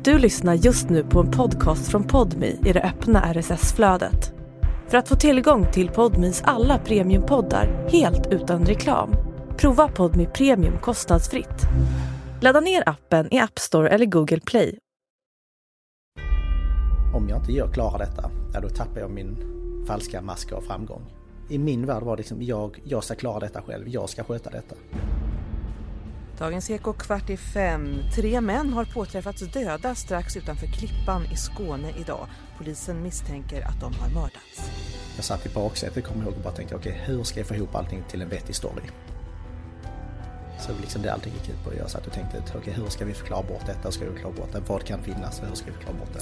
Du lyssnar just nu på en podcast från Podme i det öppna RSS-flödet. För att få tillgång till Podmes alla premiumpoddar helt utan reklam, prova Podme Premium kostnadsfritt. Ladda ner appen i App Store eller Google Play. Om jag inte klarar detta, då tappar jag min falska mask av framgång. I min värld var det liksom, jag ska klara detta själv, jag ska sköta detta. Dagens Eko 4:45. 3 män har påträffats döda strax utanför Klippan i Skåne idag. Polisen misstänker att de har mördats. Jag satt i baksätet, kommer ihåg, och bara tänkte okej, hur ska jag få ihop allting till en vettig story? Så liksom det allting gick ut på. Jag satt och tänkte okej, hur ska vi förklara bort detta? Hur ska vi förklara bort det? Vad kan finnas? Hur ska vi förklara bort det?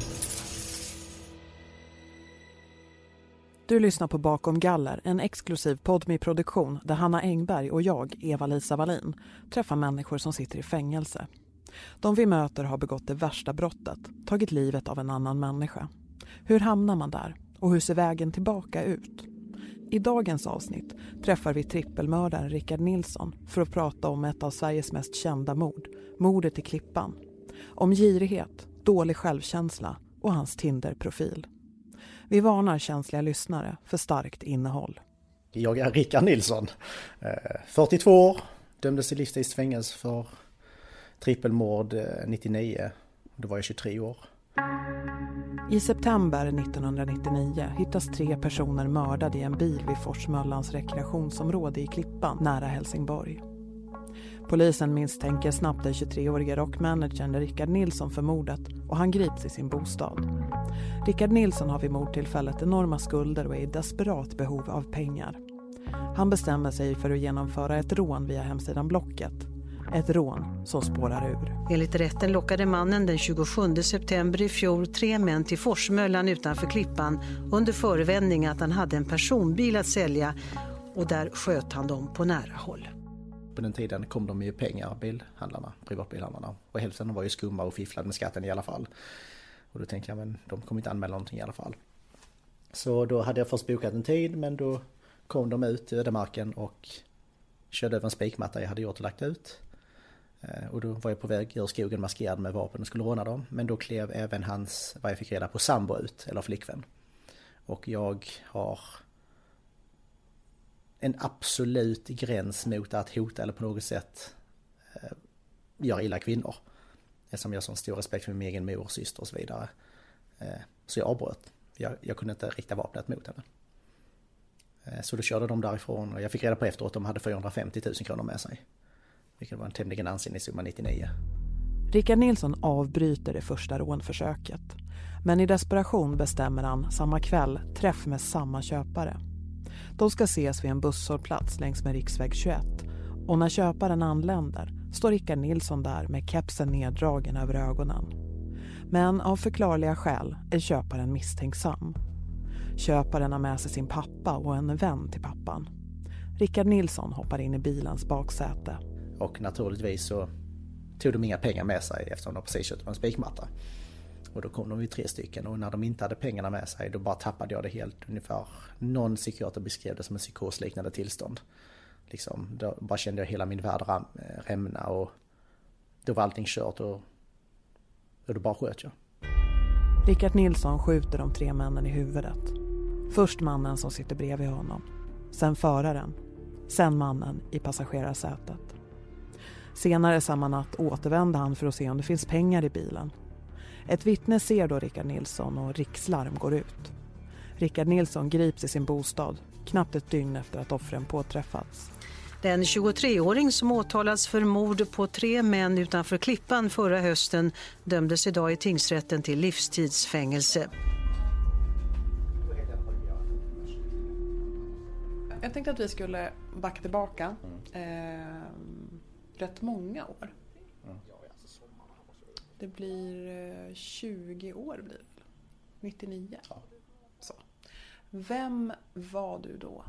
Du lyssnar på Bakom galler, en exklusiv Podme-produktion där Hanna Engberg och jag, Eva-Lisa Wallin, träffar människor som sitter i fängelse. De vi möter har begått det värsta brottet, tagit livet av en annan människa. Hur hamnar man där? Och hur ser vägen tillbaka ut? I dagens avsnitt träffar vi trippelmördaren Rickard Nilsson för att prata om ett av Sveriges mest kända mord, mordet i Klippan. Om girighet, dålig självkänsla och hans Tinder-profil. Vi varnar känsliga lyssnare för starkt innehåll. Jag är Rickard Nilsson, 42 år, dömdes till livstidsfängelse för trippelmord 99. Då var jag 23 år. I september 1999 hittas 3 personer mördade i en bil vid Forsmöllans rekreationsområde i Klippan nära Helsingborg. Polisen misstänker snabbt den 23-årige rockmanagern Rickard Nilsson för mordet och han grips i sin bostad. Rickard Nilsson har vid mordtillfället enorma skulder och är i desperat behov av pengar. Han bestämmer sig för att genomföra ett rån via hemsidan Blocket. Ett rån som spårar ur. Enligt rätten lockade mannen den 27 september i fjol 3 män till Forsmöllan utanför Klippan under förevändning att han hade en personbil att sälja och där sköt han dem på nära håll. På den tiden kom de ju pengar, bilhandlarna, privatbilhandlarna. Och hälften var ju skumma och fifflade med skatten i alla fall. Och då tänkte jag, men de kommer inte anmäla någonting i alla fall. Så då hade jag först bokat en tid, men då kom de ut i ödemarken och körde över en spikmatta jag hade gjort och lagt ut. Och då var jag på väg ur skogen maskerad med vapen och skulle råna dem. Men då klev även hans, vad jag fick reda på, sambo ut, eller flickvän. Och jag har en absolut gräns mot att hota eller på något sätt göra illa kvinnor. Eftersom jag har sån stor respekt för min egen mor och syster och så vidare. Så jag avbröt. Jag kunde inte rikta vapnet mot henne. Så då körde de därifrån och jag fick reda på efteråt att de hade 450 000 kronor med sig. Vilket var en tämligen ansenlig summa 99. Rickard Nilsson avbryter det första rånförsöket. Men i desperation bestämmer han samma kväll träff med samma köpare. De ska ses vid en busshållplats längs med riksväg 21. Och när köparen anländer står Rickard Nilsson där med kepsen neddragen över ögonen. Men av förklarliga skäl är köparen misstänksam. Köparen har med sig sin pappa och en vän till pappan. Rickard Nilsson hoppar in i bilens baksäte. Och naturligtvis så tog de inga pengar med sig eftersom de precis köpte en spikmatta. Och då kom de ju 3 stycken och när de inte hade pengarna med sig då bara tappade jag det helt ungefär. Någon psykiater beskrev det som en psykosliknande tillstånd. Liksom, då bara kände jag hela min värld rämna och då var allting kört och då bara sköt jag. Rickard Nilsson skjuter de 3 männen i huvudet. Först mannen som sitter bredvid honom. Sen föraren. Sen mannen i passagerarsätet. Senare samma natt återvänder han för att se om det finns pengar i bilen. Ett vittne ser då Rickard Nilsson och rikslarm går ut. Rickard Nilsson grips i sin bostad, knappt ett dygn efter att offren påträffats. Den 23-åring som åtalats för mord på 3 män utanför Klippan förra hösten dömdes idag i tingsrätten till livstidsfängelse. Jag tänkte att vi skulle backa tillbaka rätt många år. Det blir 20 år blir det. 99. Ja. Så. Vem var du då?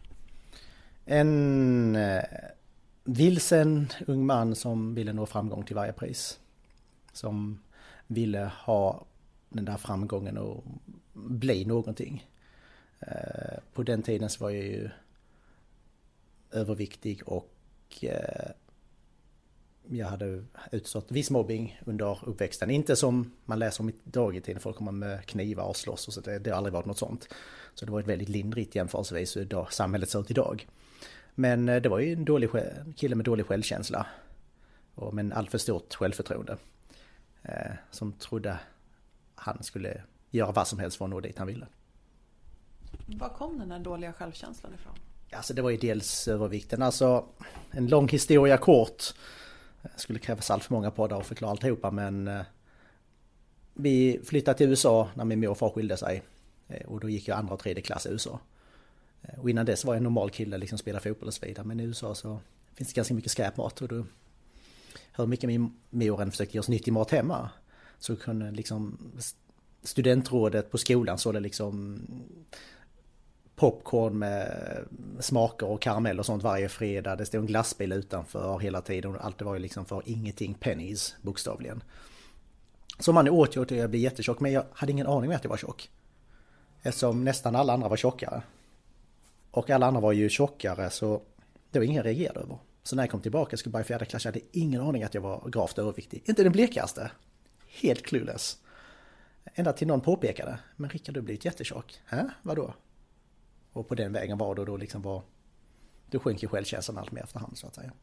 En vilsen ung man som ville nå framgång till varje pris. Som ville ha den där framgången och bli någonting. På den tiden så var jag ju överviktig och jag hade utstått viss mobbing under uppväxten. Inte som man läser om idag i tiden, folk kommer med knivar och slåss och så. Det har aldrig varit något sånt. Så det var ett väldigt lindrigt jämförelsevis hur samhället ser ut idag. Men det var ju en kille med dålig självkänsla. Och med en alltför stort självförtroende. Som trodde han skulle göra vad som helst för att nå dit han ville. Var kom den här dåliga självkänslan ifrån? Alltså det var ju dels övervikten. Alltså en lång historia kort. Skulle krävas allt för många poddar att förklara alltihopa. Men vi flyttade till USA när min mor och far skilde sig. Och då gick jag 2. och 3. klass i USA. Och innan dess var jag en normal kille, liksom spela fotboll och så vidare. Men i USA så finns det ganska mycket skräpmat. Och då, hur mycket min mor än försökte ge oss nyttig mat hemma. Så kunde liksom studentrådet på skolan så det liksom popcorn med smaker och karamell och sånt varje fredag. Det stod en glassbil utanför hela tiden och allt det var ju liksom för ingenting pennies bokstavligen. Så man åt jag och jag blev jättetjock, men jag hade ingen aning om att jag var tjock. Eftersom nästan alla andra var tjockare. Och alla andra var ju tjockare så det var ingen jag reagerade över. Så när jag kom tillbaka och skulle börja 4. klass, jag hade ingen aning att jag var gravt överviktig. Inte den blekaste. Helt clueless. Ända till någon påpekade. Men Rickard, du har blivit jättetjock. Vadå? Och på den vägen var det då liksom då sjönk ju självkänslan allt mer efterhand så att säga.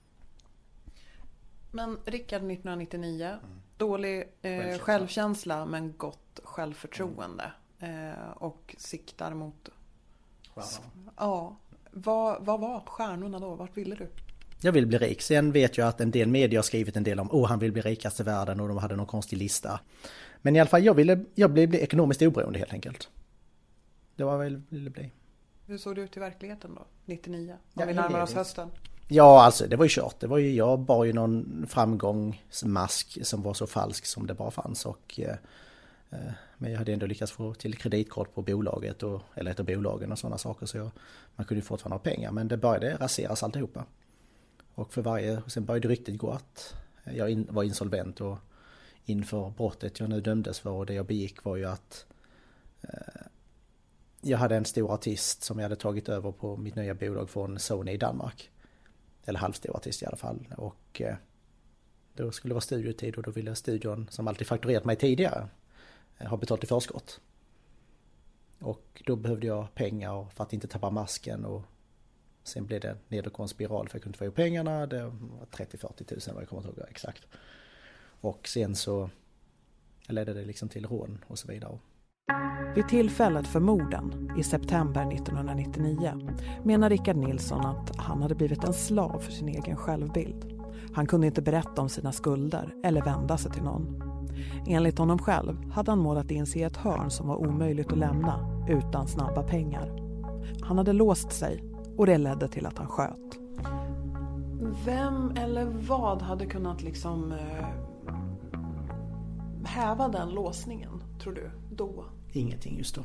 Men Rickard 1999, dålig självkänsla men gott självförtroende. Och siktar mot... Stjärnorna. Ja. Vad var stjärnorna då? Vart ville du? Jag vill bli rik. Sen vet jag att en del medier har skrivit en del om han vill bli rikast i världen och de hade någon konstig lista. Men i alla fall, jag ville bli ekonomiskt oberoende helt enkelt. Det var vad jag ville bli. Hur såg det ut i verkligheten då? 99? Om vi närmar oss hösten. Ja, alltså det var ju kört. Jag bar ju någon framgångsmask som var så falsk som det bara fanns. Men jag hade ändå lyckats få till kreditkort på bolaget eller ett av bolagen och sådana saker. Så man kunde ju fortfarande ha pengar. Men det började raseras alltihopa. Och sen började ryktet gå att jag var insolvent och inför brottet jag nu dömdes för och det jag begick var ju att jag hade en stor artist som jag hade tagit över på mitt nya bolag från Sony i Danmark. Eller halvstor artist i alla fall. Och då skulle det vara studiotid och då ville studion som alltid fakturerat mig tidigare ha betalt i förskott. Och då behövde jag pengar för att inte tappa masken och sen blev det nedåtgående spiral för jag kunde inte få ihop pengarna. Det var 30-40 tusen vad jag kommer ihåg exakt. Och sen så ledde det liksom till rån och så vidare. Vid tillfället för morden i september 1999 menar Rickard Nilsson att han hade blivit en slav för sin egen självbild. Han kunde inte berätta om sina skulder eller vända sig till någon. Enligt honom själv hade han målat in sig i ett hörn som var omöjligt att lämna utan snabba pengar. Han hade låst sig och det ledde till att han sköt. Vem eller vad hade kunnat liksom häva den låsningen, tror du, då? Ingenting just då.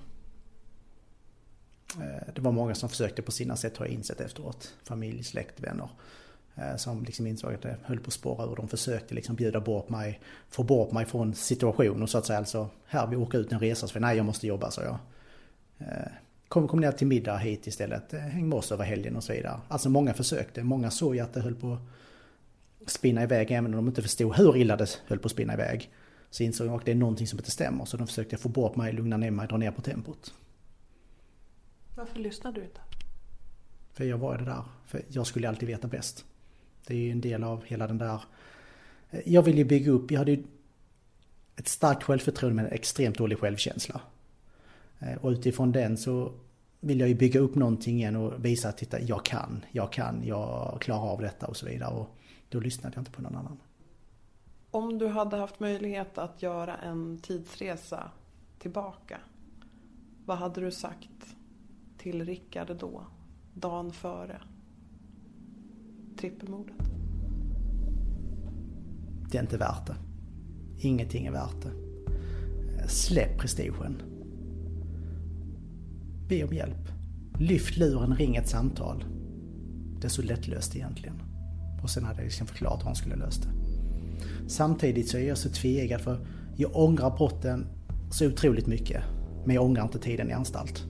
Det var många som försökte på sina sätt, har jag insett efteråt. Familj, släkt, vänner. Som liksom insåg att det höll på att spåra och de försökte liksom bjuda bort mig, få bort mig från situationen så att säga. Alltså, här vi åker ut en resa, så nej jag måste jobba, så jag. Kom ner till middag hit istället, häng med oss över helgen och så vidare. Alltså många försökte, många såg att det höll på att spinna iväg även om de inte förstod hur illa det höll på att spinna iväg. Så insåg jag att det är någonting som inte stämmer, så de försökte få bort mig, lugna ner mig, dra ner på tempot. Varför lyssnade du inte? För jag var det där, för jag skulle alltid veta bäst. Det är ju en del av hela den där... Jag ville ju bygga upp, jag hade ju ett starkt självförtroende med en extremt dålig självkänsla. Och utifrån den så vill jag ju bygga upp någonting igen och visa att titta, jag klarar av detta och så vidare. Och då lyssnade jag inte på någon annan. Om du hade haft möjlighet att göra en tidsresa tillbaka, vad hade du sagt till Rickard då, dagen före trippelmordet? Det är inte värt det. Ingenting är värt det. Släpp prestigen. Be om hjälp. Lyft luren, ring ett samtal. Det är så lättlöst egentligen. Och sen hade jag liksom förklarat hur han skulle lösa det. Samtidigt så är jag så tveeggad, för jag ångrar brotten så otroligt mycket. Men jag ångrar inte tiden i anstalt.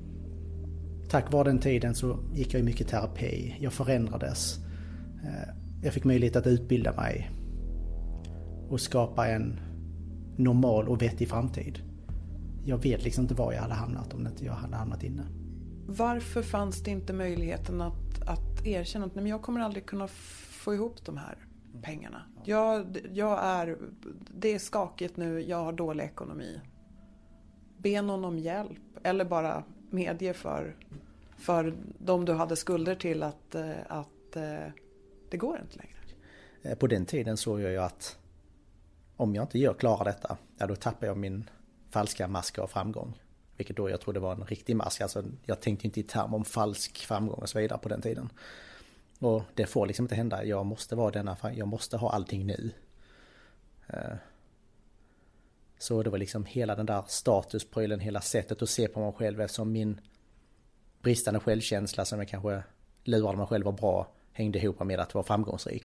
Tack vare den tiden så gick jag i mycket terapi. Jag förändrades. jag fick möjlighet att utbilda mig och skapa en normal och vettig framtid. Jag vet liksom inte var jag hade hamnat om inte jag hade hamnat inne. Varför fanns det inte möjligheten att erkänna att jag kommer aldrig kunna få ihop de här pengarna? Det är skakigt nu, jag har dålig ekonomi. Be någon om hjälp eller bara medge för de du hade skulder till att det går inte längre. På den tiden såg jag ju att om jag inte klarar detta, då tappar jag min falska mask av framgång. Vilket då jag trodde var en riktig mask. Alltså, jag tänkte inte i term om falsk framgång och så vidare på den tiden. Och det får liksom inte hända. Jag måste ha allting nu. Så det var liksom hela den där statusprylen, hela sättet att se på mig själv, eftersom min bristande självkänsla som jag kanske lurade mig själv var bra hängde ihop med att vara framgångsrik.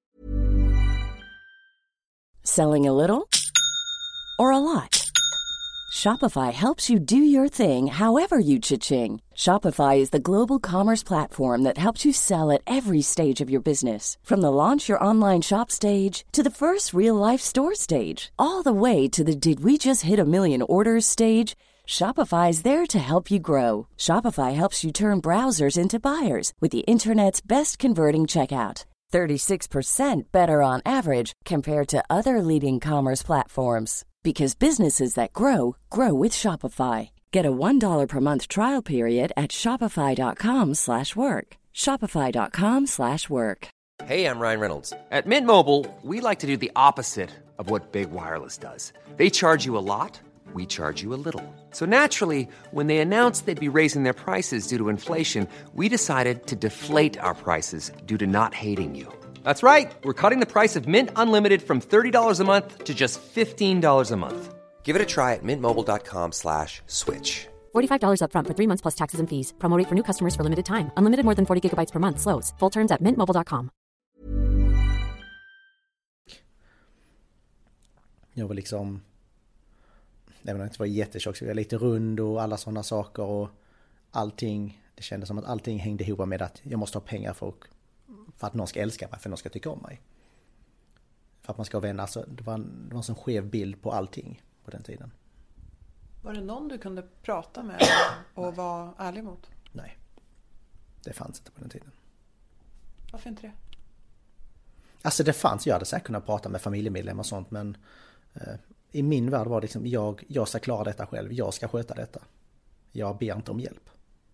Selling a little or a lot? Shopify helps you do your thing however you cha-ching. Shopify is the global commerce platform that helps you sell at every stage of your business. From the launch your online shop stage to the first real-life store stage, all the way to the did we just hit a million orders stage. Shopify is there to help you grow. Shopify helps you turn browsers into buyers with the internet's best converting checkout. 36% better on average compared to other leading commerce platforms. Because businesses that grow, grow with Shopify. Get a $1 per month trial period at shopify.com/work. Shopify.com/work. Hey, I'm Ryan Reynolds. At Mint Mobile, we like to do the opposite of what Big Wireless does. They charge you a lot, we charge you a little. So naturally, when they announced they'd be raising their prices due to inflation, we decided to deflate our prices due to not hating you. That's right. We're cutting the price of Mint Unlimited from $30 a month to just $15 a month. Give it a try at mintmobile.com/switch. $45 up front for 3 months plus taxes and fees. Promo rate for new customers for limited time. Unlimited more than 40 gigabytes per month. Slows full terms at mintmobile.com. Jag var liksom, även om jag inte var jättetjock, så jag var lite rund och alla sådana saker och allting, det kändes som att allting hängde ihop med att jag måste ha pengar för att någon ska älska mig, för någon ska tycka om mig. För att man ska vända, alltså det var en sån skev bild på allting på den tiden. Var det någon du kunde prata med och vara ärlig mot? Nej, det fanns inte på den tiden. Varför inte det? Alltså det fanns, jag hade säkert kunnat prata med familjemedlemmar och sånt, men i min värld var det liksom, jag ska klara detta själv, jag ska sköta detta. Jag ber inte om hjälp.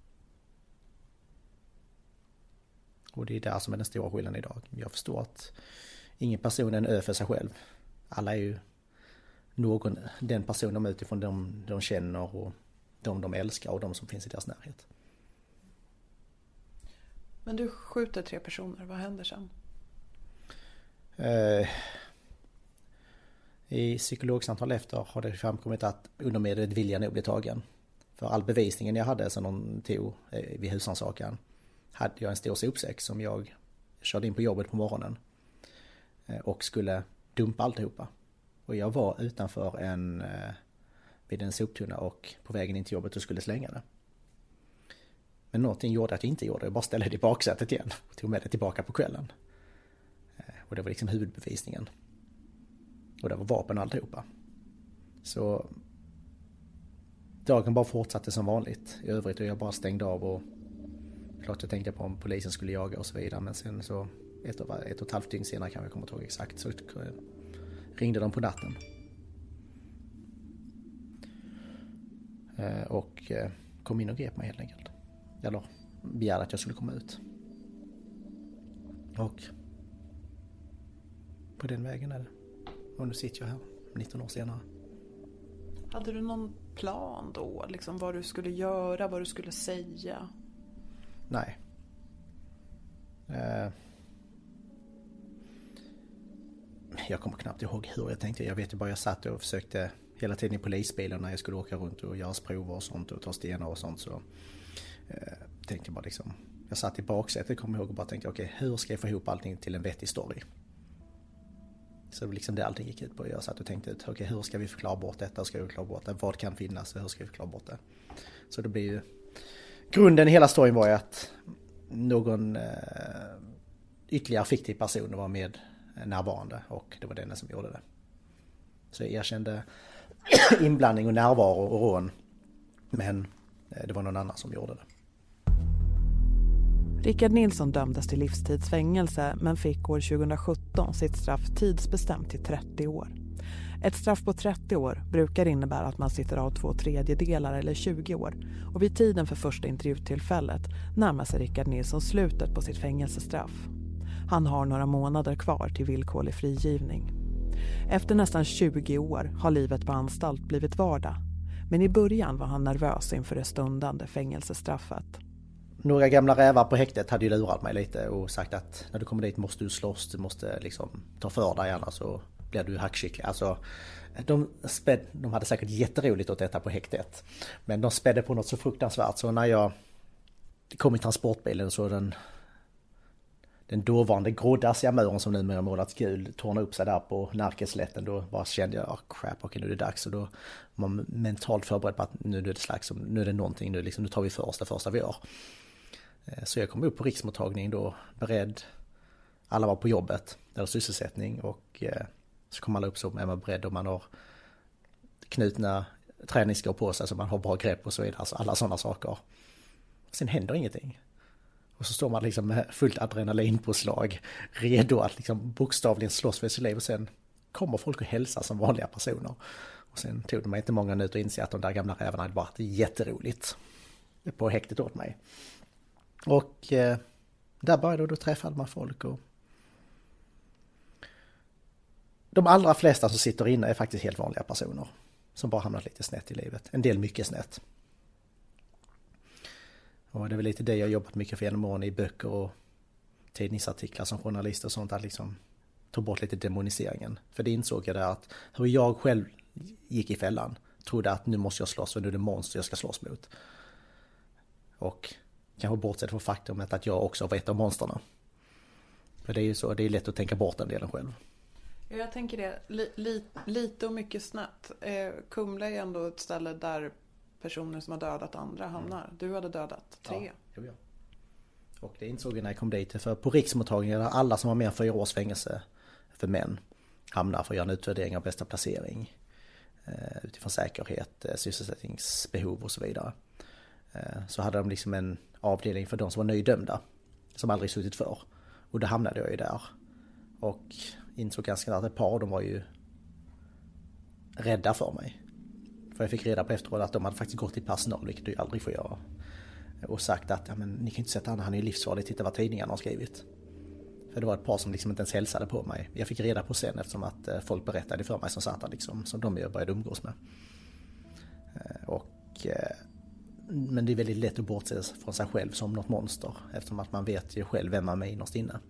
Och det är där som är den stora skillnaden idag. Jag förstår att ingen person är en ö för sig själv. Alla är ju den person de utifrån de känner och de älskar och de som finns i deras närhet. Men du skjuter 3 personer, vad händer sen? I psykologsamtal efter har det framkommit att undermedvetet viljan nog bli tagen. För all bevisningen jag hade som de tog vid husrannsakan hade jag en stor sopsäck som jag körde in på jobbet på morgonen och skulle dumpa alltihopa. Och jag var utanför vid en soptunna och på vägen in till jobbet och skulle slänga det. Men någonting gjorde att jag inte gjorde det. Jag bara ställde det i baksätet igen och tog med det tillbaka på kvällen. Och det var liksom huvudbevisningen. Och det var vapen och alltihopa. Så dagen bara fortsatte som vanligt i övrigt och jag bara stängde av och klart jag tänkte på om polisen skulle jaga och så vidare. Men sen så ett och ett halvt dygn senare, kan jag komma ihåg exakt, så ringde de på natten. Och kom in och grep mig helt enkelt. Eller begärde att jag skulle komma ut. Och på den vägen är det. Och nu sitter jag här 19 år senare. Hade du någon plan då? Liksom vad du skulle göra, vad du skulle säga? Nej. Jag kommer knappt ihåg hur jag tänkte. Jag vet ju bara jag satt och försökte hela tiden i polisbilen när jag skulle åka runt och göra prover och sånt och ta stenar och sånt. Så tänkte jag bara liksom, jag satt i baksätet, kommer ihåg, och bara tänkte okej, hur ska jag få ihop allting till en vettig story? Så det var liksom det allting gick ut på. Jag satt och tänkte ut, okej, hur ska vi förklara bort detta? Ska vi förklara bort det? Vad kan finnas? Hur ska vi förklara bort det? Så det blir ju, grunden i hela storyn var ju att någon ytterligare fiktiv person var med närvarande och det var den som gjorde det. Så jag erkände inblandning och närvaro och rån, men det var någon annan som gjorde det. Rickard Nilsson dömdes till livstidsfängelse men fick år 2017 sitt straff tidsbestämt till 30 år. Ett straff på 30 år brukar innebära att man sitter av 2/3 eller 20 år. Och vid tiden för första intervjutillfället närmar sig Rickard Nilsson slutet på sitt fängelsestraff. Han har några månader kvar till villkorlig frigivning. Efter nästan 20 år har livet på anstalt blivit vardag. Men i början var han nervös inför det stundande fängelsestraffet. Några gamla rävar på häktet hade ju lurat mig lite och sagt att när du kommer dit måste du slåss, du måste liksom ta för dig annars så blir du hackskicklig. Alltså, de hade säkert jätteroligt åt detta på häktet. Men de spädde på något så fruktansvärt så när jag kom i transportbilen så den dåvarande grådassiga muren som numera målats gul tornade upp sig där på Närkeslätten. Då bara kände jag, okej, nu är det dags. Och då var man mentalt förberedd på att nu är det slags, nu är det någonting, nu tar vi det första vi gör. Så jag kom upp på riksmottagning då, beredd. Alla var på jobbet, där var sysselsättning och så kom alla upp så är man beredd och man har knutna träningsskor på sig så man har bra grepp och så vidare. Alltså alla sådana saker. Sen händer ingenting. Och så står man liksom med fullt adrenalinpåslag, redo att liksom bokstavligen slåss för sitt liv. Och sen kommer folk och hälsar som vanliga personer. Och sen tog det mig inte många minuter att inse att de där gamla rävarna hade varit jätteroligt på häktet åt mig. Och där började då träffade man folk. Och de allra flesta som sitter inne är faktiskt helt vanliga personer. Som bara hamnat lite snett i livet. En del mycket snett. Och det är väl lite det jag jobbat mycket för genom åren i böcker och tidningsartiklar som journalist och sånt, att liksom ta bort lite demoniseringen. För det insåg jag där att hur jag själv gick i fällan, trodde att nu måste jag slåss för nu är det monster jag ska slåss mot. Och kanske bortsett från faktumet att jag också var ett av monsterna. För det är ju så, det är lätt att tänka bort den delen själv. Ja, jag tänker det, lite och mycket snett. Kumla är ändå ett ställe där personer som har dödat andra hamnar. Du hade dödat 3. Ja. Och det insåg jag när jag kom dit. För på riksmottagningen där alla som har mer än 4 års fängelse för män hamnar för att göra en utvärdering av bästa placering. Utifrån säkerhet, sysselsättningsbehov och så vidare. Så hade de liksom en avdelning för de som var nöjdömda. Som aldrig suttit för. Och då hamnade jag ju där. Och insåg ganska snart att ett par av dem var ju rädda för mig. För jag fick reda på efteråt att de hade faktiskt gått till personal, vilket du aldrig får göra. Och sagt att ja, men ni kan inte sätta han är ju livsfarlig, titta vad tidningarna har skrivit. För det var ett par som liksom inte ens hälsade på mig. Jag fick reda på sen eftersom att folk berättade för mig som satt där liksom, som de började umgås med. Men det är väldigt lätt att bortse från sig själv som något monster. Eftersom att man vet ju själv vem man är innerst inne.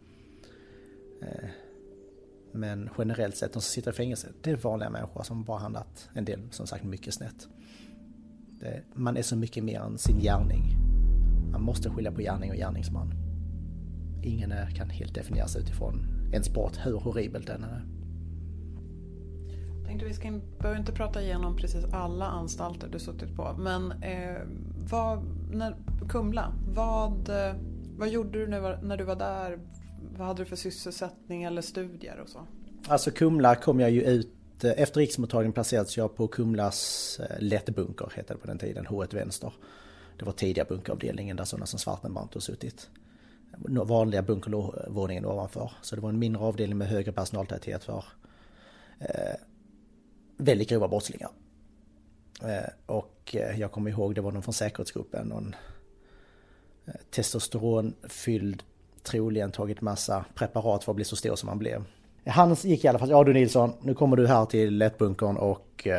Men generellt sett, de som sitter i fängelse, det är vanliga människor som bara handlat en del, som sagt, mycket snett. Man är så mycket mer än sin gärning. Man måste skilja på gärning och gärningsman. Ingen kan helt definieras utifrån ens brott, hur horribelt den är. Jag tänkte vi behöver inte prata igenom precis alla anstalter du suttit på. Men Kumla, vad gjorde du när du var där? Vad hade du för sysselsättning eller studier och så? Alltså Kumla kom jag ju ut, efter riksmottagningen placerades jag på Kumlas lättbunker, hette det på den tiden, H1 vänster. Det var tidiga bunkeravdelningen där sådana som Svartenbrandt har suttit. Vanliga bunkervåningen ovanför. Så det var en mindre avdelning med högre personaltäthet för väldigt grova brottslingar. Och jag kommer ihåg, det var någon från säkerhetsgruppen, någon testosteronfylld, troligen tagit massa preparat för att bli så stor som han blev. Han gick i alla fall, ja du Nilsson, nu kommer du här till lättbunkern och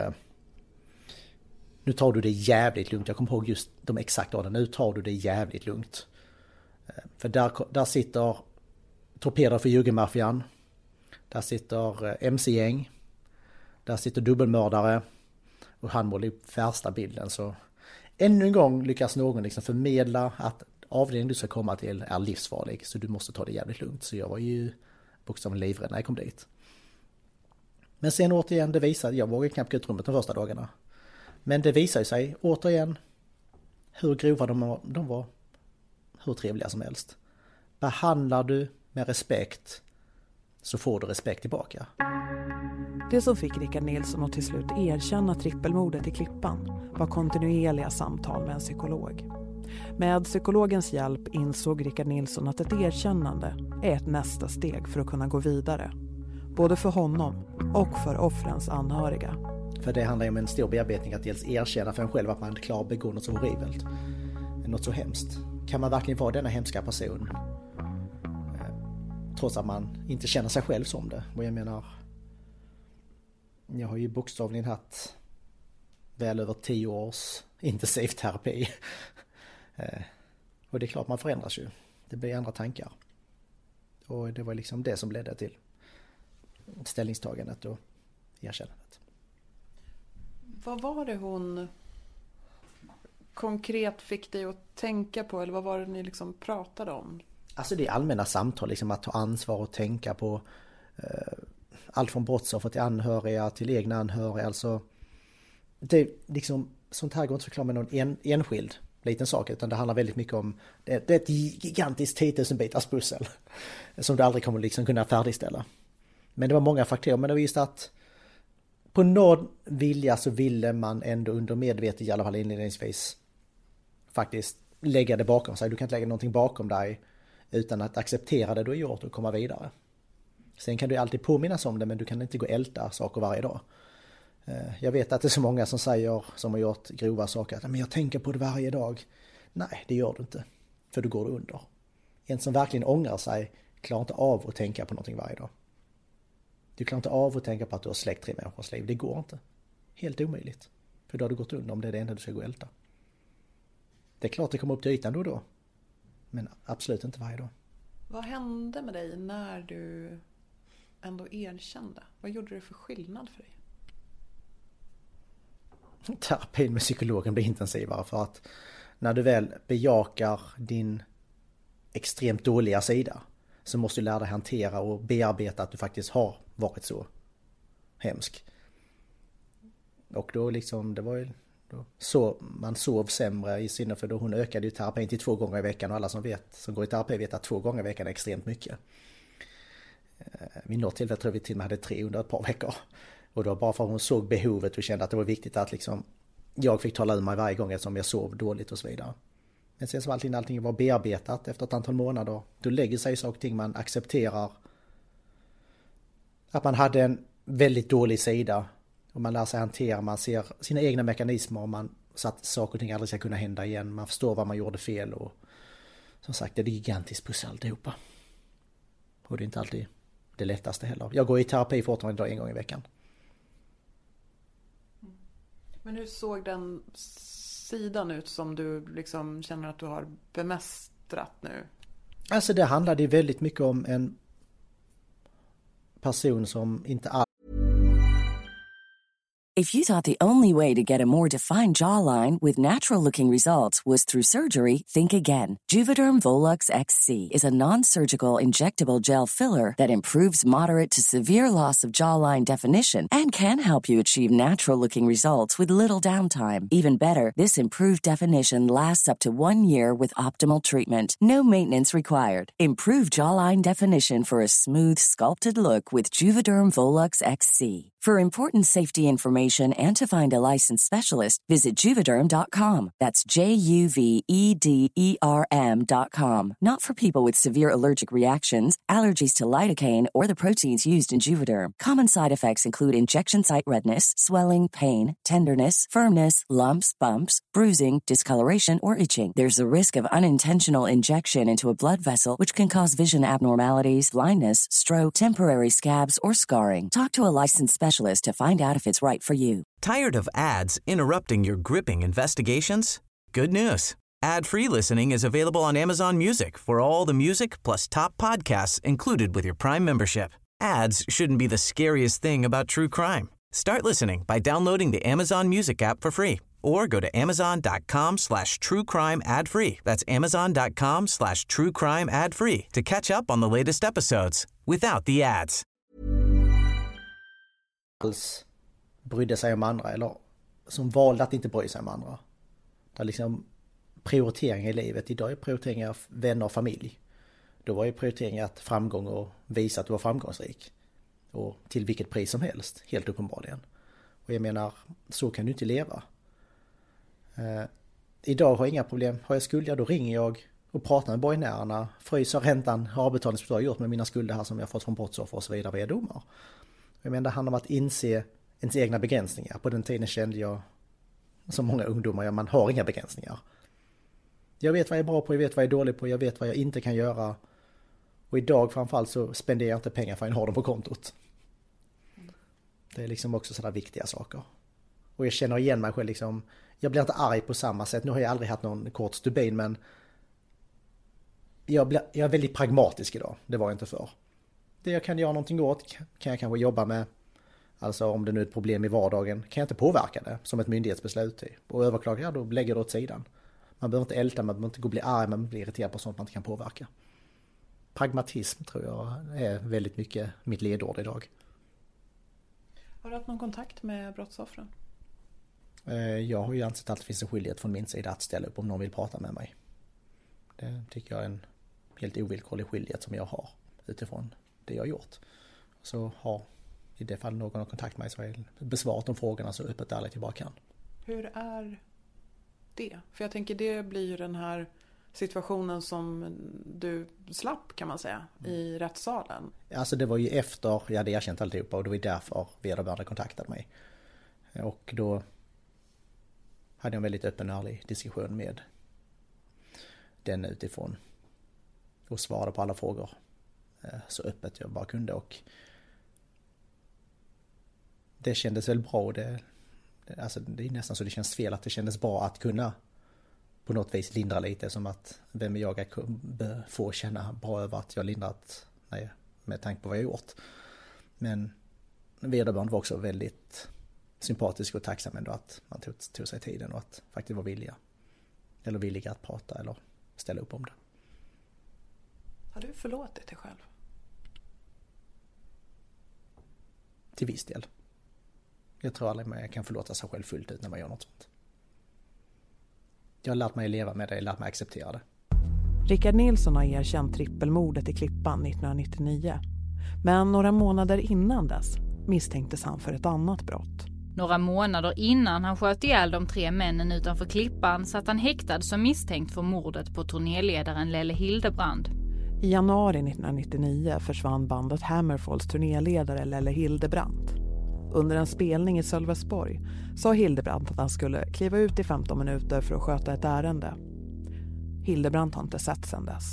nu tar du det jävligt lugnt. Jag kommer ihåg just de exakta orden, nu tar du det jävligt lugnt. För där sitter torpeder för jugemaffian, där sitter MC-gäng, där sitter dubbelmördare och han målar upp värsta bilden. Så ännu en gång lyckas någon liksom förmedla att avdelningen du ska komma till är livsfarlig, så du måste ta det jävligt lugnt. Så jag var ju bokstavligen livrädd när jag kom dit. Men sen återigen, det visade, jag vågade knappt gå ut rummet de första dagarna. Men det visade sig återigen hur grova de var, hur trevliga som helst. Behandlar du med respekt så får du respekt tillbaka. Det som fick Rickard Nilsson att till slut erkänna trippelmordet i Klippan var kontinuerliga samtal med en psykolog. Med psykologens hjälp insåg Rickard Nilsson att ett erkännande är ett nästa steg för att kunna gå vidare. Både för honom och för offrens anhöriga. För det handlar ju om en stor bearbetning att dels erkänna för en själv att man klarar att begå något så horribelt. Något så hemskt. Kan man verkligen vara denna hemska person? Trots att man inte känner sig själv som det. Och jag menar, jag har ju bokstavligen haft väl över 10 års intensiv terapi. Och det är klart man förändras ju. Det blir andra tankar. Och det var liksom det som ledde till ställningstagandet och erkännandet. Vad var det hon konkret fick dig att tänka på? Eller vad var det ni liksom pratade om? Alltså det är allmänna samtal, liksom att ta ansvar och tänka på allt från brottsoffer till anhöriga till egna anhöriga. Alltså, det är liksom, sånt här går inte att förklara med någon enskild liten sak, utan det handlar väldigt mycket om, det är ett gigantiskt 10 000 bitars pussel som du aldrig kommer liksom kunna färdigställa. Men det var många faktorer, men det var just att på någon vilja så ville man ändå under medvetet, i alla fall inledningsvis, faktiskt lägga det bakom sig. Du kan inte lägga någonting bakom dig utan att acceptera det du har gjort och komma vidare. Sen kan du alltid påminnas om det, men du kan inte gå och älta saker varje dag. Jag vet att det är så många som säger, som har gjort grova saker, att men jag tänker på det varje dag. Nej, det gör du inte. För du går under. En som verkligen ångrar sig klarar inte av att tänka på någonting varje dag. Du klarar inte av att tänka på att du har släckt 3 människors liv. Det går inte. Helt omöjligt. För då har du gått under om det är det enda du ska gå och älta. Det är klart det kommer upp till ytan då och då. Men absolut inte varje dag. Vad hände med dig när du ändå erkände? Vad gjorde det för skillnad för dig? Terapin med psykologen blir intensivare, för att när du väl bejakar din extremt dåliga sida så måste du lära dig hantera och bearbeta att du faktiskt har varit så hemsk. Och då liksom, det var ju då, så man sov sämre i sinne, för då hon ökade ju terapin till 2 gånger i veckan, och alla som går i terapi vet att 2 gånger i veckan är extremt mycket. Vid något tillfälle tror vi till och med hade 3 under ett par veckor. Och då bara för att hon såg behovet och kände att det var viktigt att liksom jag fick tala ur mig varje gång eftersom jag sov dåligt och så vidare. Men sen som allting var bearbetat efter ett antal månader, då lägger sig saker och ting, man accepterar att man hade en väldigt dålig sida och man lär sig hantera, man ser sina egna mekanismer och man så att saker och ting aldrig ska kunna hända igen. Man förstår vad man gjorde fel och som sagt, det är gigantiskt pussel alltihopa. Och det är inte alltid det lättaste heller. Jag går i terapi fortfarande 1 gång i veckan. Men hur såg den sidan ut som du liksom känner att du har bemästrat nu? Alltså det handlade väldigt mycket om en person som inte alls... If you thought the only way to get a more defined jawline with natural-looking results was through surgery, think again. Juvederm Volux XC is a non-surgical injectable gel filler that improves moderate to severe loss of jawline definition and can help you achieve natural-looking results with little downtime. Even better, this improved definition lasts up to 1 year with optimal treatment. No maintenance required. Improve jawline definition for a smooth, sculpted look with Juvederm Volux XC. For important safety information and to find a licensed specialist, visit Juvederm.com. That's JUVEDERM.com. Not for people with severe allergic reactions, allergies to lidocaine, or the proteins used in Juvederm. Common side effects include injection site redness, swelling, pain, tenderness, firmness, lumps, bumps, bruising, discoloration, or itching. There's a risk of unintentional injection into a blood vessel, which can cause vision abnormalities, blindness, stroke, temporary scabs, or scarring. Talk to a licensed specialist to find out if it's right for you. Tired of ads interrupting your gripping investigations? Good news. Ad-free listening is available on Amazon Music for all the music plus top podcasts included with your Prime membership. Ads shouldn't be the scariest thing about true crime. Start listening by downloading the Amazon Music app for free or go to amazon.com/truecrime ad-free. That's amazon.com/truecrime ad-free to catch up on the latest episodes without the ads. Alls brydde sig om andra, eller som valde att inte bry sig om andra. Det är liksom prioriteringar i livet. Idag är prioriteringar vänner och familj. Då var ju prioriteringen att framgång och visa att du var framgångsrik. Och till vilket pris som helst, helt uppenbarligen. Och jag menar, så kan du inte leva. Idag har jag inga problem. Har jag skulder, då ringer jag och pratar med borgenärerna. Fryser räntan, avbetalningsbetalning har jag gjort med mina skulder här som jag fått från brottsoffer och så vidare via domar. Jag menar, det handlar om att inse ens egna begränsningar. På den tiden kände jag, som många ungdomar, man har inga begränsningar. Jag vet vad jag är bra på, jag vet vad jag är dålig på, jag vet vad jag inte kan göra. Och idag framförallt så spenderar jag inte pengar för att jag har dem på kontot. Det är liksom också sådana viktiga saker. Och jag känner igen mig själv liksom, jag blir inte arg på samma sätt. Nu har jag aldrig haft någon kort stubin, men jag är väldigt pragmatisk idag. Det var jag inte för. Det jag kan göra någonting åt kan jag kanske jobba med. Alltså om det nu är ett problem i vardagen kan jag inte påverka det som ett myndighetsbeslut. Och överklagar jag, då lägger det åt sidan. Man behöver inte älta, man behöver inte gå och bli arg, man blir irriterad på sånt man inte kan påverka. Pragmatism tror jag är väldigt mycket mitt ledord idag. Har du haft någon kontakt med brottsoffren? Jag har ju ansett att det finns en skyldighet från min sida att ställa upp om någon vill prata med mig. Det tycker jag är en helt ovillkorlig skyldighet som jag har utifrån det jag har gjort. Så har i det fall någon har kontakt med mig så har jag besvarat de frågorna så öppet och ärligt jag bara kan. Hur är det? För jag tänker det blir ju den här situationen som du slapp kan man säga i rättssalen. Alltså det var ju efter jag hade erkänt alltihopa och det var därför vederbörande kontaktade mig. Och då hade jag en väldigt öppen och ärlig diskussion med den utifrån och svarade på alla frågor så öppet jag bara kunde och det kändes väl bra. Det är nästan så det känns fel att det kändes bra att kunna på något vis lindra lite, som att vem är jag får känna bra över att jag lindrat med tanke på vad jag gjort. Men vederbörande var också väldigt sympatisk och tacksam ändå att man tog sig tiden och att faktiskt var villiga att prata eller ställa upp om det. Har du förlåtit dig själv? Till viss del. Jag tror aldrig man kan förlåta sig själv fullt ut när man gör något sånt. Jag har lärt mig leva med det, jag har lärt mig acceptera det. Rickard Nilsson har erkänt trippelmordet i Klippan 1999. Men några månader innan dess misstänktes han för ett annat brott. Några månader innan han sköt ihjäl de 3 männen utanför Klippan satt han häktad som misstänkt för mordet på turnéledaren Lelle Hildebrand. I januari 1999 försvann bandet Hammerfalls turnéledare Lelle Hildebrand. Under en spelning i Sölvesborg sa Hildebrand att han skulle kliva ut i 15 minuter för att sköta ett ärende. Hildebrand har inte sett sedan dess.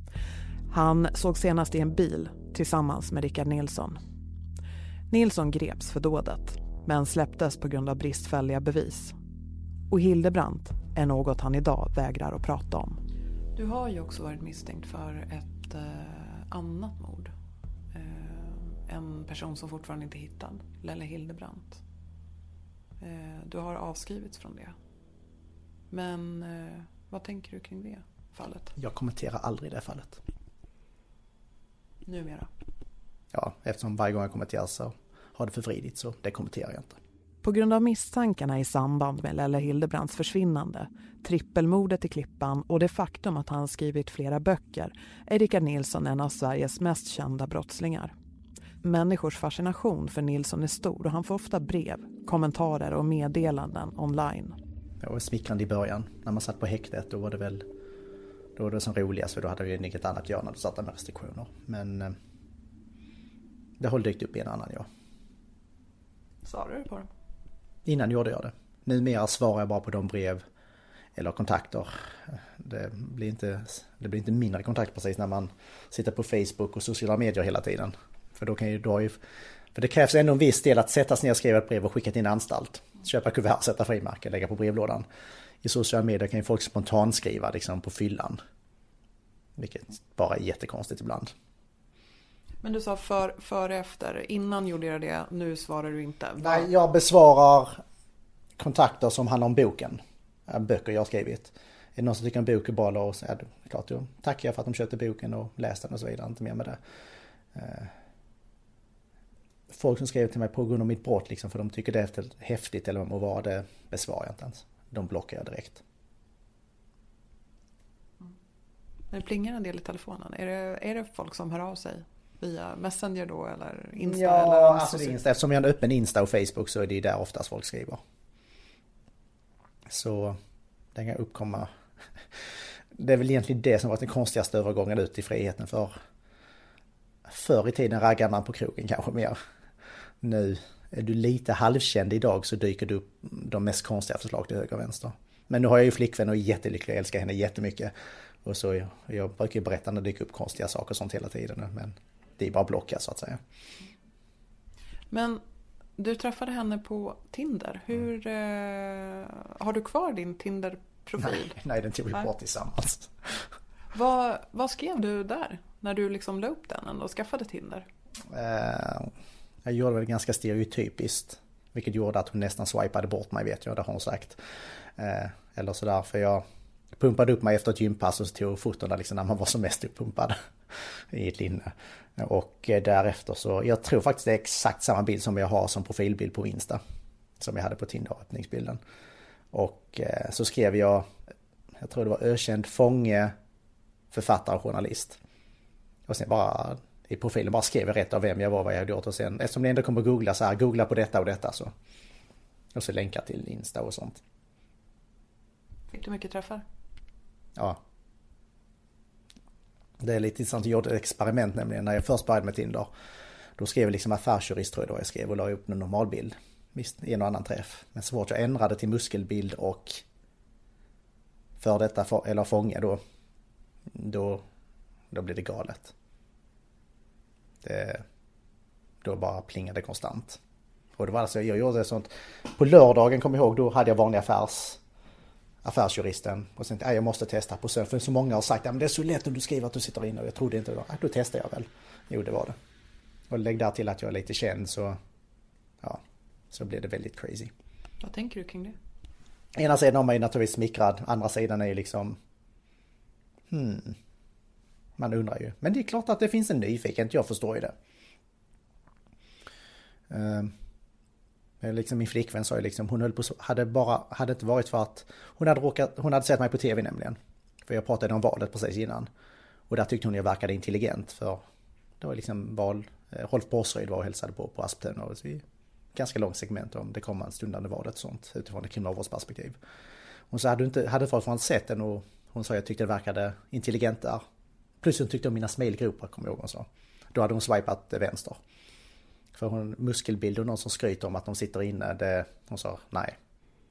Han såg senast i en bil tillsammans med Rickard Nilsson. Nilsson greps för dådet men släpptes på grund av bristfälliga bevis. Och Hildebrand är något han idag vägrar att prata om. Du har ju också varit misstänkt för ett annat mord. En person som fortfarande inte är hittad, Lelle Hildebrand. Du har avskrivits från det. Men vad tänker du kring det fallet? Jag kommenterar aldrig det fallet. Numera? Ja, eftersom varje gång jag kommenterar så har det förvridits så det kommenterar jag inte. På grund av misstankarna i samband med Lelle Hildebrands försvinnande, trippelmordet i Klippan och det faktum att han skrivit flera böcker är Rickard Nilsson en av Sveriges mest kända brottslingar. Människors fascination för Nilsson är stor och han får ofta brev, kommentarer och meddelanden online. Det var smickrande i början. När man satt på häktet då var det som roligast för då hade vi inget annat att göra när du satt med restriktioner. Men det har dykt upp i en annan, ja. Svarade du på dem? Innan gjorde jag det. Numera svarar jag bara på de brev eller kontakter. Det blir inte mindre kontakt precis när man sitter på Facebook och sociala medier hela tiden. För då kan för det krävs ändå en viss del att sätta sig ner och skriva ett brev och skicka till en anstalt. Köpa kuvert, sätta frimärke, lägga på brevlådan. I sociala medier kan ju folk spontant skriva liksom på fyllan. Vilket bara är jättekonstigt ibland. Men du sa före efter. Innan gjorde jag det, nu svarar du inte. Nej, jag besvarar kontakter som handlar om boken. Böcker jag har skrivit. Är det någon som tycker en bok är bra så är det klart då tackar jag för att de köpte boken och läste den och så vidare. Inte mer med det. Folk som skriver till mig på grund av mitt brott liksom, för de tycker det är häftigt eller vad det besvarar jag inte ens. De blockar jag direkt. Det plingar en del i telefonen. Är det folk som hör av sig via Messenger då eller Insta? Ja, eller alltså det är Insta. Eftersom jag har en öppen Insta och Facebook så är det där oftast folk skriver. Så det kan uppkomma. Det är väl egentligen det som varit den konstigaste övergången ut i friheten. Förr i tiden raggar man på krogen kanske mer. Nu är du lite halvkänd idag så dyker du upp de mest konstiga förslag till höger och vänster. Men nu har jag ju flickvän och är jättelycklig och älskar henne jättemycket. Och så jag brukar ju berätta när det dyker upp konstiga saker och sånt hela tiden. Men det är bara blocka så att säga. Men du träffade henne på Tinder. Har du kvar din Tinder-profil? Nej, den tog vi bort tillsammans. Vad skrev du där när du liksom la upp den och skaffade Tinder? Jag gjorde det ganska stereotypiskt. Vilket gjorde att hon nästan swipade bort mig, vet jag. Det har hon sagt. Eller sådär, för jag pumpade upp mig efter ett gympass och så tog foton där liksom när man var som mest uppumpad i ett linne. Och därefter så, jag tror faktiskt det är exakt samma bild som jag har som profilbild på Insta. Som jag hade på Tinder-öppningsbilden. Och så skrev jag tror det var ökänd fånge, författare och journalist. Och sen bara i profilen bara skrev jag rätt av vem jag var, vad jag hade gjort. Och sen, eftersom det ändå kommer att googla så här, googla på detta och detta så. Och så länkar till Insta och sånt. Fick du mycket träffar? Ja. Det är lite intressant, jag gjorde ett experiment nämligen när jag först började med Tinder. Då skrev jag liksom affärsjurist tror jag då jag skrev och la upp en normalbild. Visst, en och annan träff. Men så fort jag ändrade till muskelbild och för detta eller fånge då blir det galet. Då bara plingade konstant. Och det var alltså, jag gjorde sånt. På lördagen kom jag ihåg, då hade jag vanlig affärsjuristen. Och sen jag måste testa på sen. För så många har sagt, men det är så lätt om du skriver att du sitter inne. Och jag trodde inte det. Då testar jag väl. Jo, det var det. Och lägg där till att jag är lite känd så blir det väldigt crazy. Vad tänker du kring det? Ena sidan har man ju naturligtvis smickrad. Andra sidan är ju liksom man undrar ju. Men det är klart att det finns en nyfiken. Jag förstår ju det. Liksom min flickvän sa ju liksom, hon hade inte varit för att hon hade sett mig på tv nämligen. För jag pratade om valet precis innan. Och där tyckte hon jag verkade intelligent för det var liksom Rolf Borseryd var och hälsade på Asptön och så ganska långt segment om det kommer en stundande valet och sånt utifrån ett kriminalvårdsperspektiv. Hon sa hade fortfarande sett den och hon sa jag tyckte det verkade intelligent där. Plus hon tyckte om mina smailgropar, kommer jag ihåg hon sa. Då hade hon swipat vänster. För hon muskelbild och någon som skryter om att de sitter inne, hon sa nej.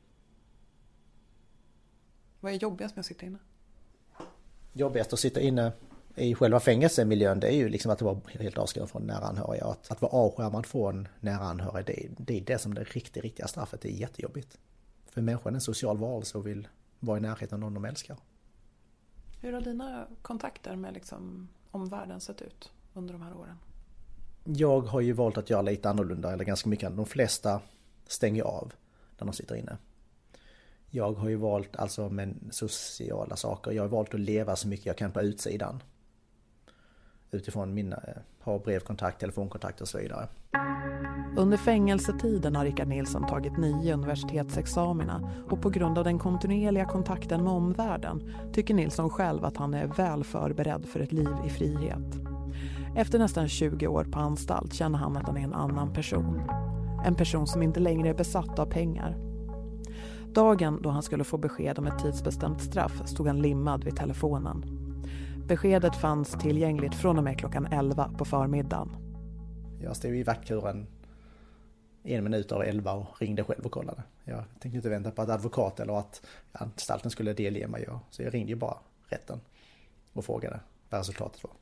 Vad är jobbigast med att sitta inne? Jobbigast att sitta inne i själva fängelsemiljön, det är ju liksom att det var helt avskuren från nära anhöriga. Att vara avskärmad från nära anhöriga, det är det som är det riktiga straffet. Det är jättejobbigt. För människan är en social varelse och vill vara i närheten av någon de älskar. Hur har dina kontakter med liksom omvärlden sett ut under de här åren? Jag har ju valt att göra lite annorlunda, eller ganska mycket. De flesta stänger av när de sitter inne. Jag har ju valt, alltså med sociala saker, jag har valt att leva så mycket jag kan på utsidan. Utifrån mina brevkontakt, telefonkontakt och så vidare. Under fängelsetiden har Rickard Nilsson tagit 9 universitetsexamina och på grund av den kontinuerliga kontakten med omvärlden tycker Nilsson själv att han är väl förberedd för ett liv i frihet. Efter nästan 20 år på anstalt känner han att han är en annan person. En person som inte längre är besatt av pengar. Dagen då han skulle få besked om ett tidsbestämt straff stod han limmad vid telefonen. Beskedet fanns tillgängligt från och med klockan 11 på förmiddagen. Jag stod i vaktkuren 1 minut över 11 och ringde själv och kollade. Jag tänkte inte vänta på att advokat eller att anstalten skulle delge mig. Så jag ringde ju bara rätten och frågade vad resultatet var.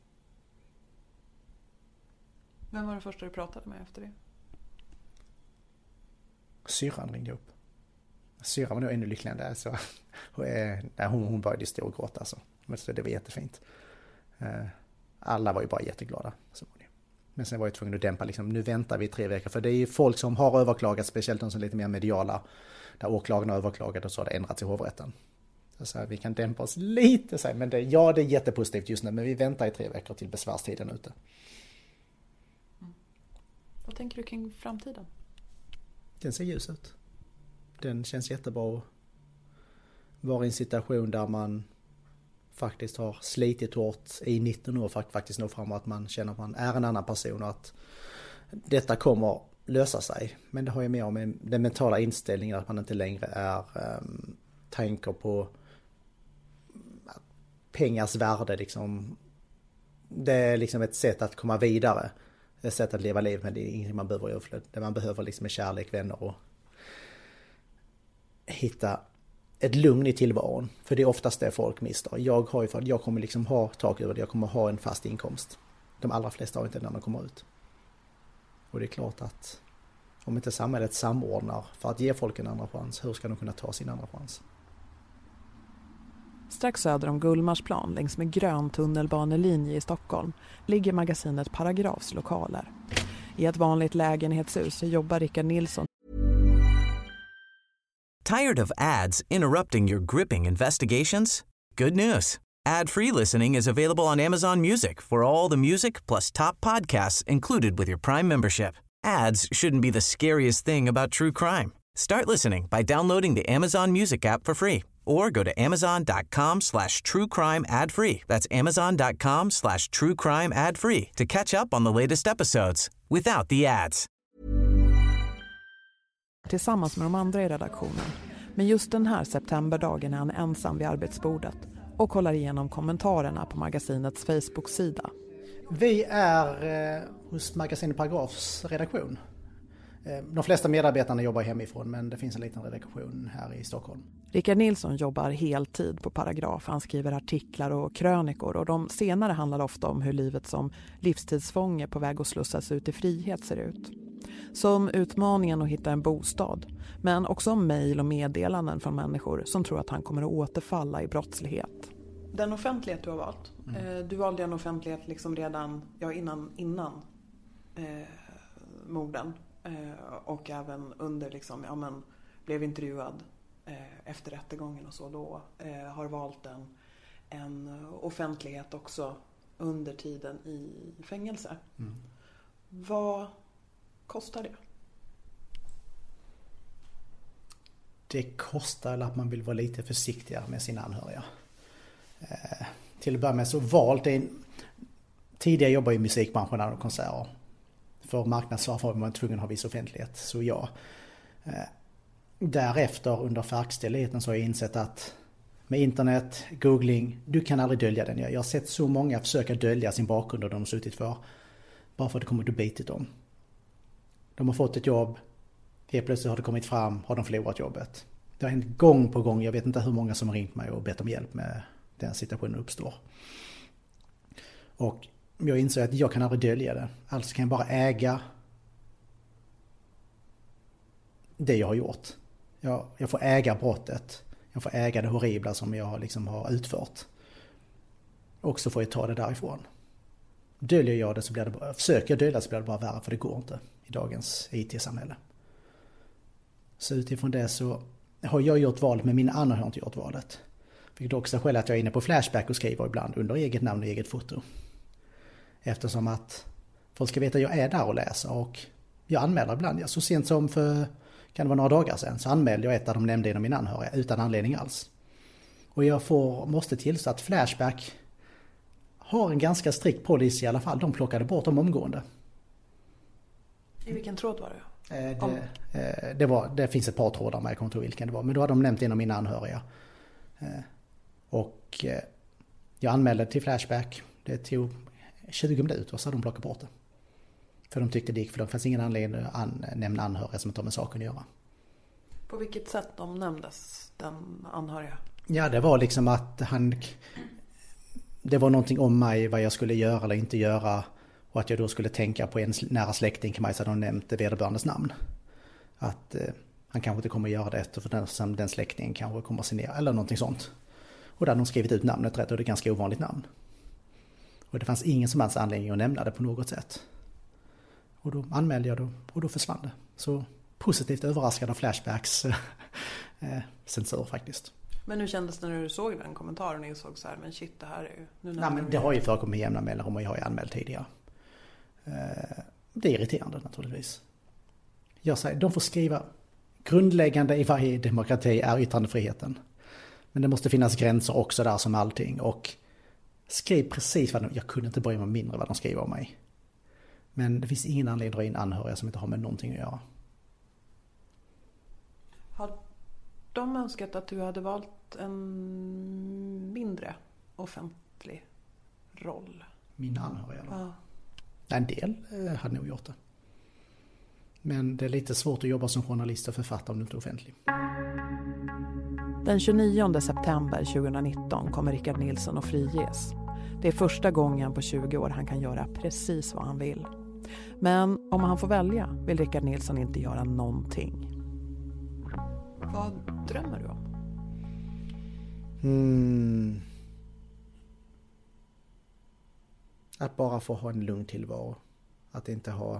Vem var det första du pratade med efter det? Syrran ringde upp. Syrran var nog ännu lyckligare än det. Så, hon började stå och gråta. Så det var jättefint. Alla var ju bara jätteglada. Så var det. Men sen var jag tvungen att dämpa. Liksom, nu väntar vi 3 veckor. För det är ju folk som har överklagat. Speciellt de som är lite mer mediala. Där åklagarna har överklagat och så har det ändrats i hovrätten. Så här, vi kan dämpa oss lite. Så här, men det är jättepositivt just nu. Men vi väntar i 3 veckor till besvärstiden ute. Vad tänker du kring framtiden? Den ser ljus ut. Den känns jättebra att vara i en situation där man faktiskt har slitit hårt i 19 år för att faktiskt nå fram, att man känner att man är en annan person och att detta kommer lösa sig. Men det har ju mer om den mentala inställningen, att man inte längre är tänker på pengars värde liksom. Det är liksom ett sätt att komma vidare. Ett sätt att leva livet, men det är ingenting man behöver göra. Det man behöver liksom är kärlek, vänner och hitta ett lugn i tillvaron. För det är oftast det folk mister. Jag kommer liksom ha tak över det. Jag kommer ha en fast inkomst. De allra flesta har inte när de kommer ut. Och det är klart att om inte samhället samordnar för att ge folk en andra chans, hur ska de kunna ta sin andra chans? Strax söder om Gullmarsplan, längs med grön tunnelbanelinje i Stockholm, ligger magasinet Paragrafs lokaler. I ett vanligt lägenhetshus jobbar Rickard Nilsson. Tired of ads interrupting your gripping investigations? Good news. Ad-free listening is available on Amazon Music for all the music plus top podcasts included with your Prime membership. Ads shouldn't be the scariest thing about true crime. Start listening by downloading the Amazon Music app for free or go to amazon.com/truecrime ad-free. That's amazon.com/truecrime ad-free to catch up on the latest episodes without the ads. Tillsammans med de andra i redaktionen. Men just den här septemberdagen är han ensam vid arbetsbordet och kollar igenom kommentarerna på magasinets Facebook-sida. Vi är hos magasinet Paragrafs redaktion. De flesta medarbetarna jobbar hemifrån, men det finns en liten redaktion här i Stockholm. Rickard Nilsson jobbar heltid på Paragraf. Han skriver artiklar och krönikor, och de senare handlar ofta om hur livet som livstidsfånge på väg att slussas ut i frihet ser ut. Som utmaningen att hitta en bostad, men också om mejl och meddelanden från människor som tror att han kommer att återfalla i brottslighet. Den offentlighet du har valt, du valde en offentlighet liksom redan innan morden. Och även under liksom, blev intervjuad efter rättegången och så då. Har valt en offentlighet också under tiden i fängelse. Vad kostar det? Det kostar att man vill vara lite försiktigare med sina anhöriga. Till att börja med så valt en... Tidigare jobbade jag i musikbranschen och konserter. För marknadsföring var man tvungen att ha viss offentlighet. Så ja. Därefter under verkställigheten så har jag insett att med internet, googling, du kan aldrig dölja den. Jag har sett så många försöka dölja sin bakgrund och de har suttit för. Bara för att det kommer att bitit dem. De har fått ett jobb. Helt plötsligt har det kommit fram, har de förlorat jobbet. Det har hänt gång på gång. Jag vet inte hur många som har ringt mig och bett om hjälp med den situationen uppstår. Och jag inser att jag kan aldrig dölja det. Alltså kan jag bara äga det jag har gjort. Jag får äga brottet. Jag får äga det horribla som jag liksom har utfört. Och så får jag ta det därifrån. Döljer jag det så blir det bara, försöker jag dölja så blir det bara värre, för det går inte i dagens IT-samhälle. Så utifrån det så har jag gjort valet, men mina anhöriga har inte gjort valet. Vilket också skäl att jag är inne på Flashback och skriver ibland under eget namn och eget foto. Eftersom att folk ska veta att jag är där och läser, och jag anmäler ibland. Så sent som för, kan det vara några dagar sedan, så anmälde jag ett av de nämnde inom min anhöriga utan anledning alls. Och jag måste tillstå att Flashback har en ganska strikt policy i alla fall. De plockade bort dem omgående. I vilken tråd var det? Det finns ett par trådar med, jag kommer inte ihåg vilken det var. Men då har de nämnt inom mina anhöriga. Och jag anmälde till Flashback. Det tog 20 minuter så hade de plockat bort det. För de tyckte det gick, för det fanns ingen anledning att nämna anhöriga som inte har med saken att göra. På vilket sätt de nämndes, den anhöriga? Ja, det var liksom att det var någonting om mig, vad jag skulle göra eller inte göra. Och att jag då skulle tänka på en nära släkting, kan man säga, de nämnde vederbörandes namn. Att han kanske inte kommer att göra det för den släktingen kanske kommer att se ner eller någonting sånt. Och där hade de skrivit ut namnet rätt, och det är ett ganska ovanligt namn. Och det fanns ingen som helst anledning att nämna det på något sätt. Och då anmälde jag och då försvann det. Så positivt överraskad av Flashbacks censur faktiskt. Men hur kändes det när du såg den kommentaren och insåg så här, men shit, det här är ju... Nej, men det har ju förekommit jämna mellanrum och jag har ju anmält tidigare. Det är irriterande naturligtvis. Jag säger, de får skriva, grundläggande i varje demokrati är yttrandefriheten. Men det måste finnas gränser också där som allting. Och skriv precis vad jag kunde inte bry mig mindre vad de skriver om mig. Men det finns ingen anledning att dra in anhöriga som inte har med någonting att göra. Har de önskat att du hade valt en mindre offentlig roll? Mina anhöriga då? Ja. En del hade nog gjort det. Men det är lite svårt att jobba som journalist och författare om du inte är offentlig. Den 29 september 2019 kommer Rickard Nilsson att friges. Det är första gången på 20 år han kan göra precis vad han vill. Men om han får välja vill Rickard Nilsson inte göra någonting. Vad drömmer du om? Att bara få ha en lugn tillvaro. Att inte ha...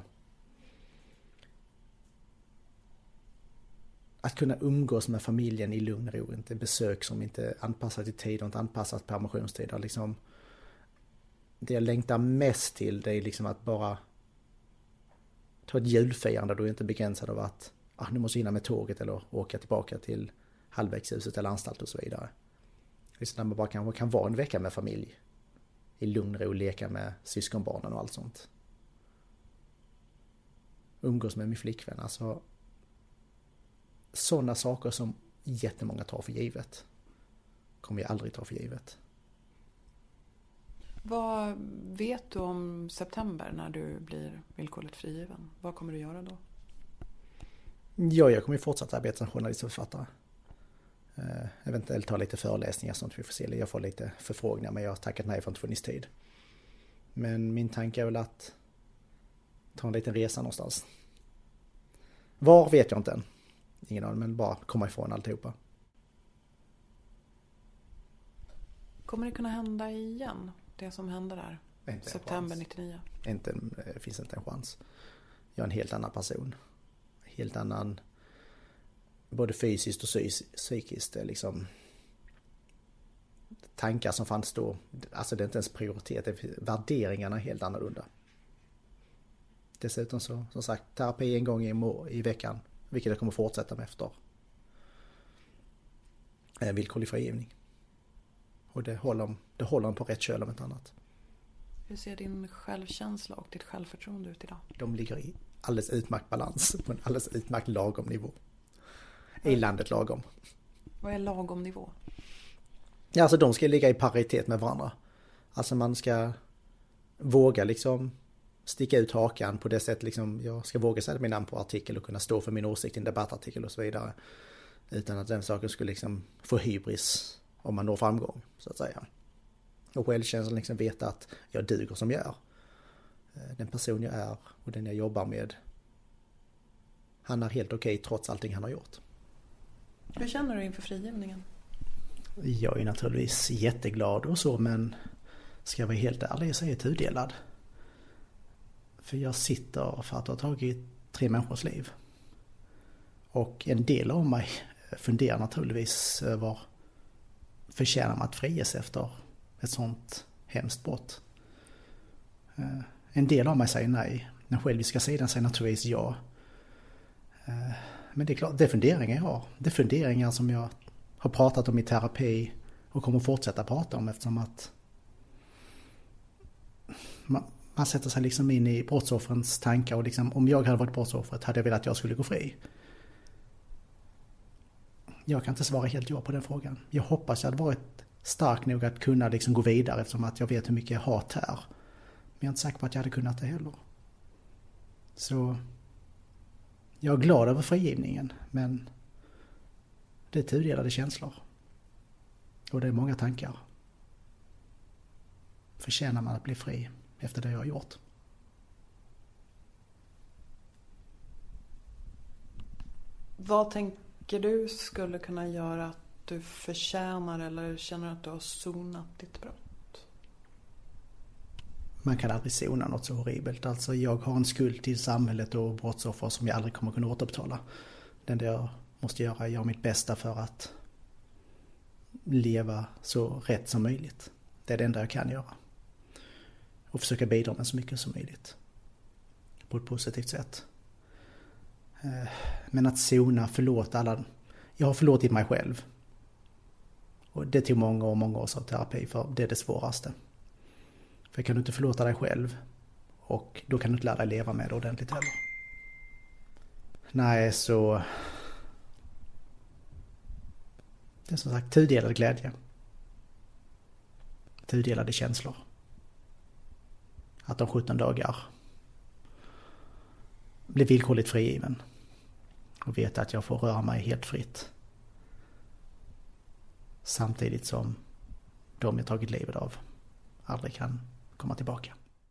Att kunna umgås med familjen i lugn och ro. Inte besök som inte är anpassat i tid och inte anpassat permissionstider. Liksom, det jag längtar mest till det är liksom att bara ta ett julfirande. Då är inte begränsad av att nu måste jag hinna med tåget eller åka tillbaka till halvvägshuset eller anstalt och så vidare. Liksom när man bara kan vara en vecka med familj. I lugn och ro, leka med syskonbarnen och allt sånt. Umgås med min flickvän. Alltså, sådana saker som jättemånga tar för givet kommer jag aldrig ta för givet. Vad vet du om september när du blir villkorligt frigiven? Vad kommer du göra då? Ja, jag kommer fortsätta arbeta som journalist och författare. Eventuellt ta lite föreläsningar sånt vi får se. Jag får lite förfrågningar men jag har tackat nej för att funnits tid. Men min tanke är väl att ta en liten resa någonstans. Var vet jag inte än. Ingen aning, men bara komma ifrån alltihopa. Kommer det kunna hända igen? Det som hände där? Inte september 99? Det finns inte en chans. Jag är en helt annan person. Helt annan... Både fysiskt och psykiskt. Det är liksom... Tankar som fanns då. Alltså det är inte ens prioritet. Värderingarna är helt annorlunda. Dessutom så, som sagt, terapi en gång i veckan. Vilket jag kommer fortsätta med efter villkorlig frigivning. Och det håller på rätt köl om ett annat. Hur ser din självkänsla och ditt självförtroende ut idag? De ligger i alldeles utmärkt balans. På en alldeles utmärkt lagom nivå. I landet lagom. Vad är lagom nivå? Ja, alltså de ska ligga i paritet med varandra. Alltså man ska våga liksom sticka ut hakan på det sättet liksom, jag ska våga sätta min namn på artikel och kunna stå för min åsikt i en debattartikel och så vidare. Utan att den saken skulle liksom få hybris om man når framgång, så att säga. Och självkänslan liksom veta att jag duger som jag är. Den person jag är och den jag jobbar med, han är helt okej trots allting han har gjort. Hur känner du inför frigivningen? Jag är naturligtvis jätteglad och så, men ska jag vara helt ärlig så är jag tudelad. För jag sitter för att ha tagit 3 människors liv. Och en del av mig funderar naturligtvis över, förtjänar man att friges efter ett sånt hemskt brott? En del av mig säger nej. Den själviska sidan säger naturligtvis ja. Men det är klart, det är funderingar jag har. Det är funderingar som jag har pratat om i terapi och kommer fortsätta prata om, eftersom att man sätter sig liksom in i brottsoffrens tankar och liksom, om jag hade varit brottsoffret hade jag velat att jag skulle gå fri. Jag kan inte svara helt ja på den frågan. Jag hoppas jag hade varit stark nog att kunna liksom gå vidare, eftersom att jag vet hur mycket hat här. Men jag är inte säker på att jag hade kunnat det heller. Så jag är glad över frigivningen, men det är tudelade känslor. Och det är många tankar. Förtjänar man att bli fri efter det jag har gjort? Vad tänker du skulle kunna göra att du förtjänar eller känner att du har sonat ditt brott? Man kan aldrig sona något så horribelt. Alltså jag har en skuld till samhället och brottsoffer som jag aldrig kommer kunna återbetala. Det enda jag måste göra är göra mitt bästa för att leva så rätt som möjligt. Det är det enda jag kan göra. Och försöka bidra med så mycket som möjligt. På ett positivt sätt. Men att sona, förlåta alla. Jag har förlåtit mig själv. Och det tog många års terapi, för det är det svåraste. För kan du inte förlåta dig själv, och då kan du inte lära dig leva med det ordentligt heller. Nej, så... Det är som sagt tudelad glädje. Tudelade känslor. Att om 17 dagar blir villkorligt frigiven. Och vet att jag får röra mig helt fritt. Samtidigt som de jag tagit livet av aldrig kan komma tillbaka.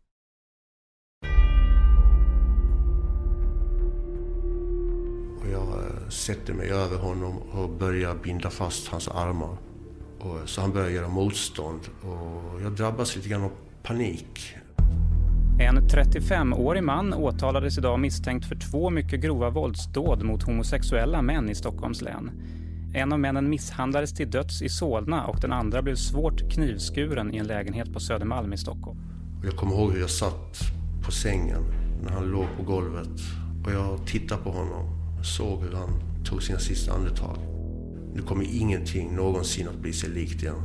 Och jag sätter mig över honom och börjar binda fast hans armar. Och så han börjar göra motstånd och jag drabbas lite grann av panik. En 35-årig man åtalades idag misstänkt för 2 mycket grova våldsdåd mot homosexuella män i Stockholms län. En av männen misshandlades till döds i Solna och den andra blev svårt knivskuren i en lägenhet på Södermalm i Stockholm. Och jag kommer ihåg hur jag satt på sängen när han låg på golvet. Och jag tittade på honom och såg hur han tog sina sista andetag. Nu kommer ingenting någonsin att bli sig likt igen.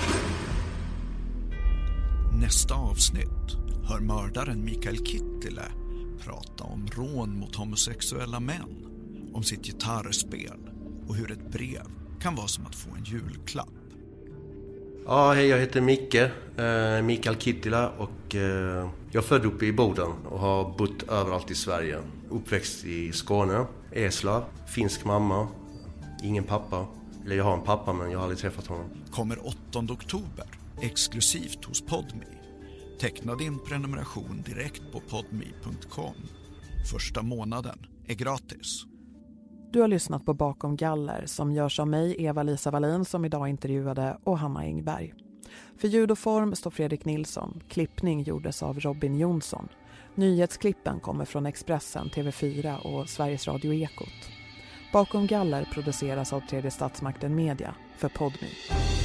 Nästa avsnitt hör mördaren Mikael Kittilä prata om rån mot homosexuella män, om sitt gitarrspel och hur ett brev kan vara som att få en julklapp. Ja, hej, jag heter Mikael Kittilä och jag är född uppe i Boden och har bott överallt i Sverige. Uppväxt i Skåne, Eslöv, finsk mamma, ingen pappa. Eller jag har en pappa men jag har aldrig träffat honom. Kommer 8 oktober, exklusivt hos Podme. Teckna din prenumeration direkt på podme.com. Första månaden är gratis. Du har lyssnat på Bakom galler som görs av mig, Eva-Lisa Wallin, som idag intervjuade, och Hanna Engberg. För ljud och form står Fredrik Nilsson. Klippning gjordes av Robin Jonsson. Nyhetsklippen kommer från Expressen, TV4 och Sveriges Radio Ekot. Bakom galler produceras av Tredje Statsmakten Media för Podme.